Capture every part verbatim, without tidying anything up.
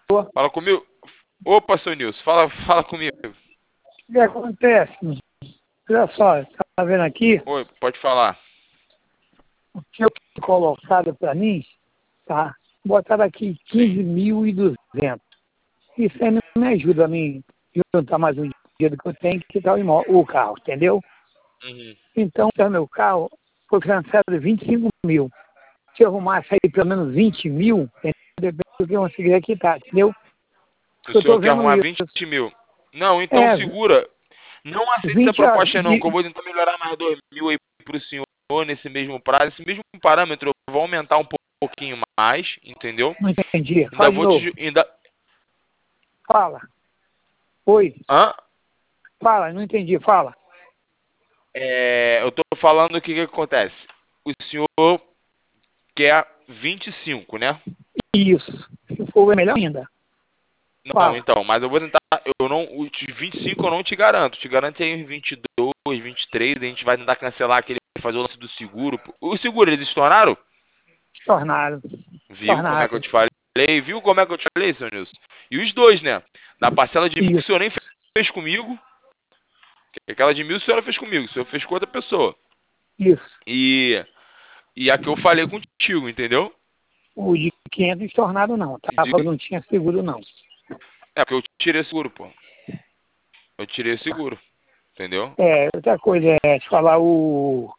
Fala comigo. Opa, seu Nilson, fala, fala comigo. O que acontece? Olha só, tá vendo aqui? Oi, pode falar. O que eu tinha colocado para mim, tá? Botaram aqui quinze mil e duzentos. Isso aí não me ajuda a mim juntar mais um dia do que eu tenho que quitar o, imó- o carro, entendeu? Uhum. Então, o meu carro foi financiado vinte e cinco mil. Se eu arrumasse aí pelo menos vinte mil, depende do que eu conseguiria quitar, entendeu? O Eu tô senhor quer vendo arrumar isso. vinte mil. Não, então É, segura. Não aceita essa vinte horas proposta não, de... que eu vou tentar melhorar mais dois mil aí pro senhor nesse mesmo prazo. Esse mesmo parâmetro eu vou aumentar um pouquinho mais, entendeu? Não entendi. Ainda Fala de vou te... novo. ju- Ainda... Fala. Oi. Hã? Fala, não entendi. Fala. É, eu tô falando o que que acontece. O senhor quer vinte e cinco, né? Isso. Se for, é melhor ainda. Não, Fala. então, mas eu vou tentar. Eu não, os vinte e cinco eu não te garanto. Te garanto aí uns vinte e dois, vinte e três. A gente vai tentar cancelar aquele, fazer o lance do seguro. O seguro, eles estouraram? Tornado. Viu como é que eu Tornado. te falei? Viu como é que eu te falei, seu Nilson? E os dois, né? Da parcela de mil que o Isso. senhor nem fez comigo. Aquela de mil o senhor fez comigo. O senhor fez com outra pessoa. Isso. E, e a que eu falei contigo, entendeu? O de quinhentos tornado não, tá? De- Porque não tinha seguro, não. É porque eu tirei seguro, pô. Eu tirei seguro. Entendeu? É, outra coisa é te falar o...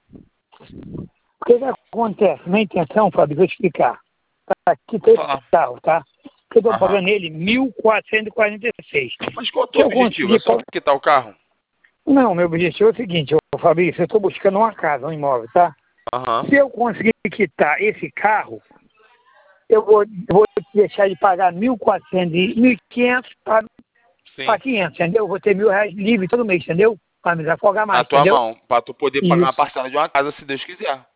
O que que acontece? Minha intenção, Fábio, vou explicar. Tá, aqui tem Vou esse falar. carro, tá? Que eu tô Aham. pagando ele mil quatrocentos e quarenta e seis. Mas qual é o Se teu eu objetivo? É conseguir... só pa- quitar o carro? Não, meu objetivo é o seguinte, ô, Fabrício, eu tô buscando uma casa, um imóvel, tá? Aham. Se eu conseguir quitar esse carro, eu vou, vou deixar de pagar mil e quatrocentos e mil e quinhentos para Sim. quinhentos, entendeu? Eu vou ter mil reais livre todo mês, entendeu? Para me desafogar Na mais, tua entendeu? mão. Pra tu poder pagar uma Isso, parcela de uma casa, se Deus quiser.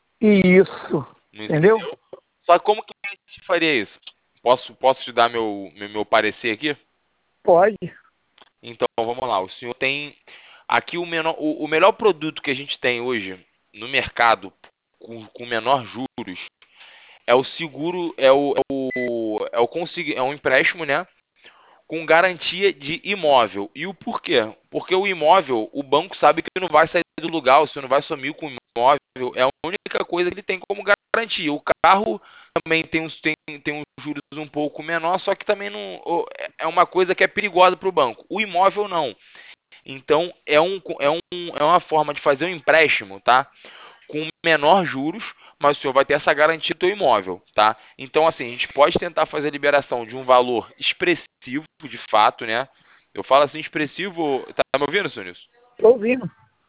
isso, Não entendeu? entendeu? Só que como que a gente faria isso? Posso, posso te dar meu, meu, meu parecer aqui? Pode. Então, vamos lá. O senhor tem... Aqui o, menor, o, o melhor produto que a gente tem hoje no mercado, com, com menor juros, é o seguro, é o, é o, é o consegui, é um empréstimo, né? Com garantia de imóvel. E o porquê? Porque o imóvel, o banco sabe que não vai sair do lugar, você não vai sumir com o imóvel, é a única coisa que ele tem como garantia. O carro também tem uns, tem, tem uns juros um pouco menor, só que também não é uma coisa que é perigosa para o banco. O imóvel não. Então é, um, é, um, é uma forma de fazer um empréstimo, tá? Com menor juros, mas o senhor vai ter essa garantia do seu imóvel, tá? Então, assim, a gente pode tentar fazer a liberação de um valor expressivo, de fato, né? Eu falo assim, expressivo... Tá me ouvindo, senhor Nilson? Tô ouvindo.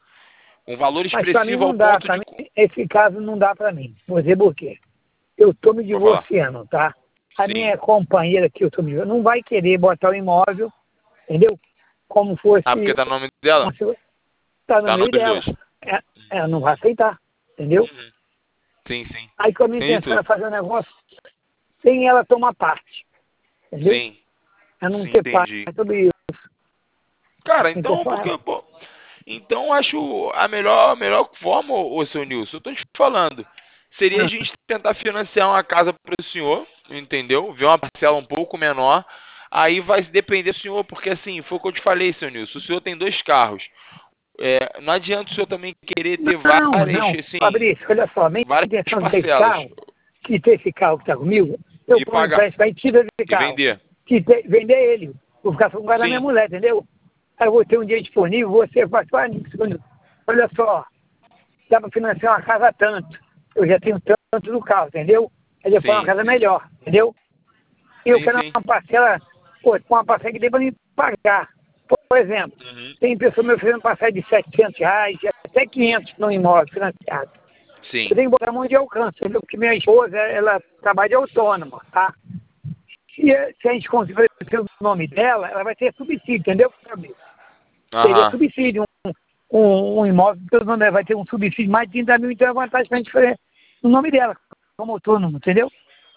Um valor Mas para mim expressivo ao não dá, ponto para de... mim, esse caso não dá para mim. Vou dizer por quê. Eu tô me Pode falar. divorciando, tá? A Sim. minha companheira que eu tô me divorciando não vai querer botar o imóvel, entendeu? Como Ah, porque fosse... tá no nome dela? Tá no Tá no meio nome dos dela. dois. É, ela não vai aceitar, entendeu? Uhum. Sim, sim. Aí que a minha Entendi intenção tudo. é fazer um negócio sem ela tomar parte, entendeu? Sim. É não Sim, ter parte entendi. em tudo isso. Cara, Então então, só ela. porque, pô... Então, acho a melhor, a melhor forma, ô seu Nilson, eu tô te falando, seria a Ah, gente tentar financiar uma casa para o senhor, entendeu? Ver uma parcela um pouco menor. Aí vai depender do senhor, porque assim, foi o que eu te falei, seu Nilson. O senhor tem dois carros. É, não adianta o senhor também querer ter Não, várias, não. assim, Fabrício, olha só, a minha várias intenção de ter esse parcelas carro, que ter esse carro que está comigo, eu e ponho um pagar empréstimo aí, tira esse e carro. vender. Que te- vender ele. Vou ficar com o lugar da minha Sim, mulher, entendeu? Aí eu vou ter um dia disponível, você faz, olha olha só, dá para financiar uma casa tanto. Eu já tenho tanto do carro, entendeu? Aí depois uma sim, casa melhor, entendeu? E eu sim, quero sim. uma parcela, pô, uma parcela que dê para me pagar. Por exemplo, Uhum. tem pessoa me oferecendo parcela de setecentos reais, até quinhentos no imóvel financiado. Sim, Eu tenho que botar a mão de alcance, entendeu? Porque minha esposa, ela trabalha de autônoma, tá? Se, se a gente conseguir fazer o nome dela, ela vai ter subsídio, entendeu? Teria aham. subsídio, um, um, um imóvel, todo mundo vai ter um subsídio de mais de trinta mil, então é vantagem pra gente fazer o nome dela, como autônomo, entendeu?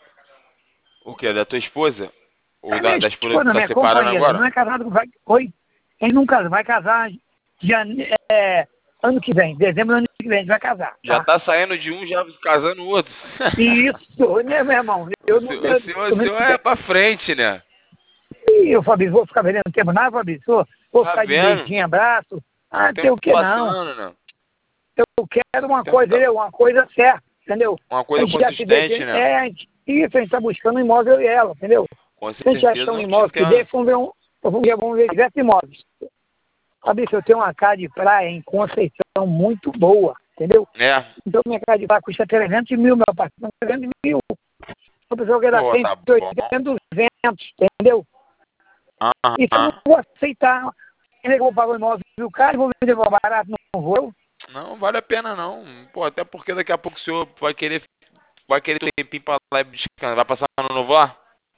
O que? Da tua esposa? Ou É da, minha da esposa que esposa, tá minha separando companheira, não agora? é casado com vai. Oi? Ele não casa, vai casar jane... é, ano que vem, dezembro do ano que vem, a gente vai casar. Já Tá? tá saindo de um, já casando no outro. Isso, né, meu irmão? Eu O não senhor, eu, o senhor, o senhor é pra frente, né? Ih, eu, Fabrício, vou ficar vendendo tempo nada, Fabrício. Vou, vou Tá ficar de vendo? beijinho, abraço. Ah, O não tem tempo o que não. passando, né? Eu quero uma O tempo coisa, tá... entendeu? Uma coisa certa, entendeu? Uma A coisa gente já se consistente, define. né? É, a gente, isso, a gente tá buscando um imóvel eu e ela, entendeu? Com Se a gente certeza, achar um não te imóvel que entendo. dê, vamos ver um. Vamos ver, vamos ver diversos imóveis. Fabrício, eu tenho uma casa de praia em Conceição muito boa, entendeu? É. Então minha casa de praia custa trezentos mil, meu apartamento trezentos mil. A pessoa que dá Pô, tá cento e oitenta, duzentos, entendeu? Isso eu não Aham. vou aceitar. Eu vou pagar o imóvel do cara, vou vender mais barato, não vou. Não vale a pena, não. Pô, até porque daqui a pouco o senhor vai querer, vai querer ter um tempinho pra lá e descansar. Vai passar no novo lá?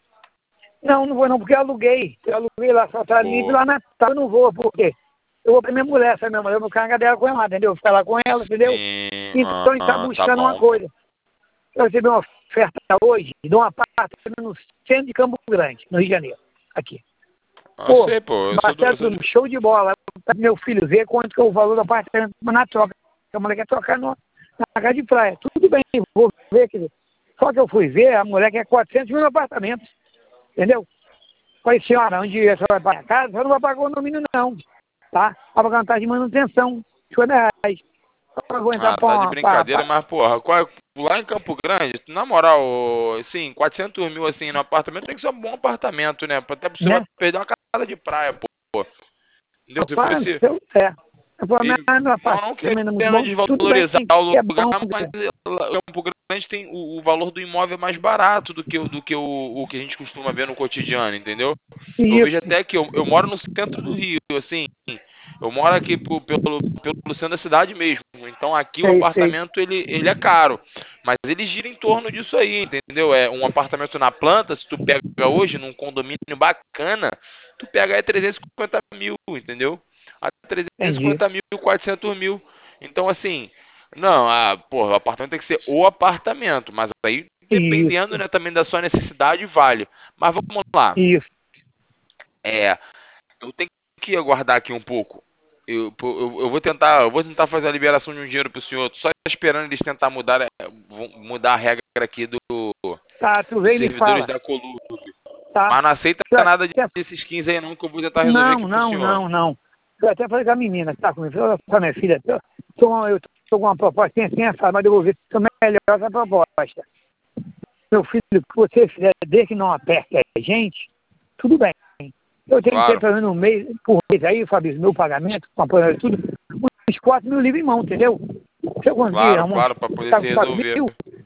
Não, não vou não, porque eu aluguei. Eu aluguei lá, só tá livre Pô. lá na Natal, eu não vou, por quê? Eu vou pra minha mulher, essa minha mulher, eu vou ficar na dela com ela, entendeu? Eu vou ficar lá com ela, entendeu? Sim. Então a gente tá Ah, tá buscando uma bom. coisa. Eu recebi uma oferta hoje de um apartamento no centro de Campo Grande, no Rio de Janeiro, aqui. Eu Pô, sei, pô. Eu sou do, eu sou Marcelo, de... show de bola. Pra meu filho ver quanto que é o valor do apartamento na troca. A mulher quer trocar no, na casa de praia. Tudo bem, vou ver. Quer dizer, só que eu fui ver, a mulher quer quatrocentos mil apartamentos. Entendeu? Falei, senhora, onde você vai pagar a casa? Você não vai pagar o condomínio, não. Tá? Vai pagar uma taxa de manutenção. cinquenta reais. Eu vou entrar Ah, pra tá de uma... Pra, brincadeira, pra... mas, porra, qual é- lá em Campo Grande, na moral, assim, quatrocentos mil, assim, no apartamento tem que ser um bom apartamento, né? Até porque você vai Né? perder uma casa de praia, pô. Entendeu? Se Rapaz, fosse... eu, é. Eu falei, E mas meu não, não apartamento é muito querendo bom. Tudo bem, desvalorizar o que é lugar, bom. mas o Campo Grande tem o, o valor do imóvel é mais barato do que, o- do que o, o que a gente costuma ver no cotidiano, entendeu? Eu vejo Isso, até que eu, eu moro no centro do Rio, assim, eu moro aqui pro- pelo, pelo centro da cidade mesmo, então aqui o sei, sei. apartamento ele, ele é caro, mas ele gira em torno disso aí, entendeu? É um apartamento na planta, se tu pega hoje num condomínio bacana, tu pega aí trezentos e cinquenta mil, entendeu? A trezentos e Entendi. cinquenta mil, quatrocentos mil. Então, assim, não, a, porra, o apartamento tem que ser o apartamento, mas aí, dependendo, Isso, né, também da sua necessidade, vale. Mas vamos lá. isso. É, eu tenho que aguardar aqui um pouco. Eu, eu, eu vou tentar, eu vou tentar fazer a liberação de um dinheiro pro senhor, tô só esperando eles tentar mudar, é, mudar a regra aqui do, Tá, tu dos vem e me servidores fala. da Coluna. Tá. Mas não aceita Eu nada até- desses quinze aí não, que eu vou tentar resolver Não, aqui pro não, senhor. não, não. Eu até falei com a menina que tá comigo, eu falei com a minha filha, eu tô, eu tô com uma proposta, tem assim, essa, mas eu vou ver se é melhor essa proposta. Meu filho, o que você fizer, desde que não aperte a gente, tudo bem. Eu tenho que ter Claro. pelo menos um mês, por mês aí, Fabrício, meu pagamento, com apoio e tudo, uns quatro mil livros em mão, entendeu? Se eu conseguir, Claro, amor, claro, para poder tá se com quatro resolver. mil,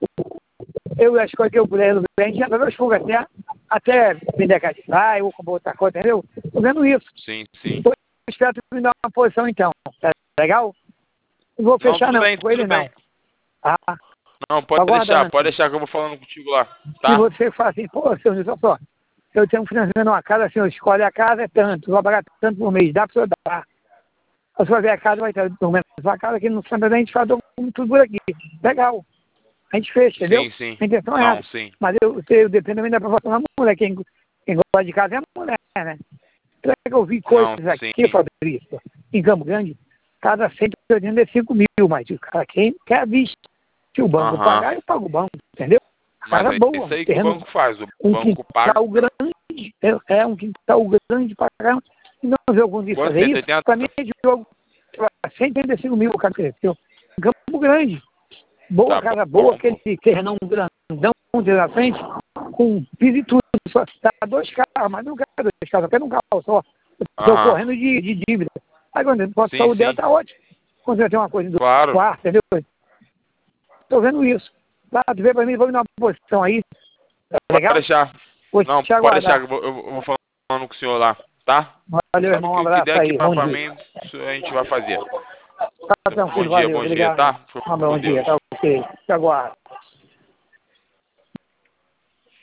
eu acho que eu puder resolver, a gente já vai esfogar até, até vender a casa de praia, ou comprar outra coisa, entendeu? Tô vendo isso. Sim, sim. Eu espero que tu me dá uma posição então. Tá legal? Não vou Não, fechar tudo não bem, com tudo ele não. bem. Ah, Não, tô pode deixar, aguardando. pode deixar que eu vou falando contigo lá, Se tá? você fala assim, pô, seu Nilson, só, eu tenho um financiamento numa casa, assim, eu escolho a casa, é tanto, vou pagar tanto por mês, dá pra você dar. A sua ver a casa, vai ter documento da sua casa, aqui no Santo André, a gente faz documento tudo por aqui. Legal. A gente fecha, entendeu? Sim, sim. A intenção é Não, essa. sim. Mas eu, eu dependo também da aprovação da mulher. Quem, quem gosta de casa é a mulher, né? Será que eu vi coisas Não, aqui, sim. Fabrício, em Campo Grande, cada cento e oitenta e cinco mil, mas o cara quem quer a vista. Se o banco Aham. pagar, eu pago o banco, entendeu? Mas Casa é boa, isso um aí que o terreno, banco faz, o um banco paga quintal grande, é, é um quintal grande para caramba. E não ver algum dia quanto, fazer isso, cento e oitenta? para mim é de jogo. cento e oitenta e cinco mil o cara cresceu. Em Campo Grande. Boa, Tá casa bom. boa, aquele terrenão grandão na frente, com piso e tudo. Só tá dois carros, mas não quero dois carros, eu quero um carro só. Estou Aham. correndo de, de dívida. Aí quando eu posso Sim, sair dela, sim. tá ótimo. Quando eu tenho uma coisa do Claro. quarto, entendeu? Estou vendo isso. Tá, tu vê pra mim, vou me dar uma posição aí. Tá Pode legal? deixar. Vou Não, te pode deixar aguardar. que eu vou, eu vou falando com o senhor lá, tá? Valeu, Sabe irmão, um que o que abraço der aqui aí. pra, Bom pra dia. mim, isso a gente vai fazer. Tá Bom tranquilo, dia, valeu. bom dia, Obrigado. tá? Fica Um bom com dia, Deus. tá ok. Te aguardo.